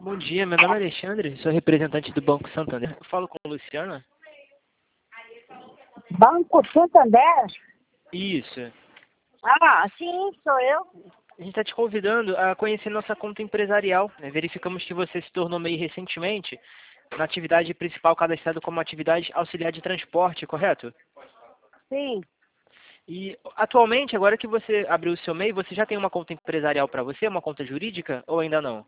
Bom dia, meu nome é Alexandre, sou representante do Banco Santander. Eu falo com a Luciana? Banco Santander? Isso. Ah, sim, sou eu. A gente está te convidando a conhecer nossa conta empresarial, né? Verificamos que você se tornou MEI recentemente na atividade principal cadastrado como atividade auxiliar de transporte, correto? Sim. E atualmente, agora que você abriu o seu MEI, você já tem uma conta empresarial para você, uma conta jurídica ou ainda não?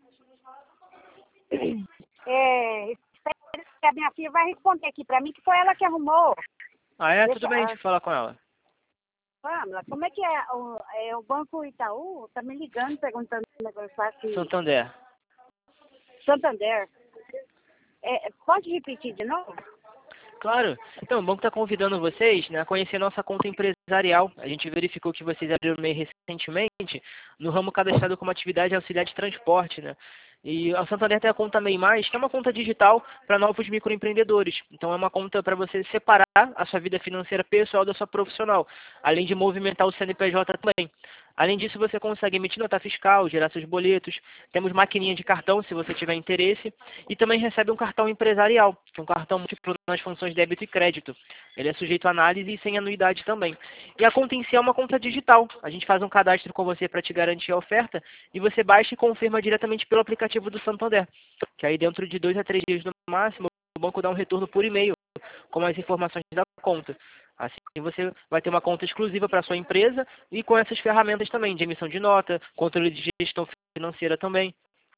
Espero que a minha filha vai responder aqui para mim, que foi ela que arrumou. Ah, é? Deixa, Tudo bem, deixa eu falar com ela. Pamela, como é que é? O Banco Itaú tá me ligando, perguntando um negócio aqui. Santander. Santander. Pode repetir de novo? Claro. Então, o banco está convidando vocês, né, a conhecer nossa conta empresarial. A gente verificou que vocês abriram o MEI recentemente no ramo cadastrado como atividade auxiliar de transporte, né? E a Santander tem a conta MEI+, que é uma conta digital para novos microempreendedores. Então, é uma conta para você separar a sua vida financeira pessoal da sua profissional, além de movimentar o CNPJ também. Além disso, você consegue emitir nota fiscal, gerar seus boletos, temos maquininha de cartão, se você tiver interesse, e também recebe um cartão empresarial, que é um cartão múltiplo nas funções débito e crédito. Ele é sujeito a análise e sem anuidade também. E a conta em si é uma conta digital. A gente faz um cadastro com você para te garantir a oferta, e você baixa e confirma diretamente pelo aplicativo do Santander, que aí dentro de 2 a 3 dias no máximo, o banco dá um retorno por e-mail, com as informações da conta. Assim você vai ter uma conta exclusiva para a sua empresa e com essas ferramentas também, de emissão de nota, controle de gestão financeira também.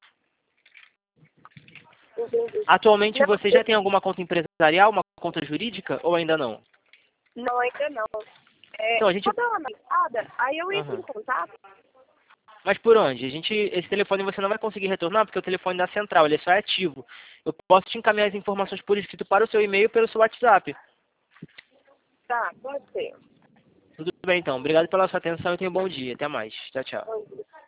Atualmente você já tem alguma conta empresarial, uma conta jurídica ou ainda não? Não, ainda não. Então a gente... Vou dar uma analisada, aí eu entro em contato. Mas por onde? Esse telefone você não vai conseguir retornar porque é o telefone da central, ele é só ativo. Eu posso te encaminhar as informações por escrito para o seu e-mail e pelo seu WhatsApp. Tá, pode ser. Tudo bem então. Obrigado pela sua atenção e tenha um bom dia. Até mais. Tchau, tchau. Bom dia.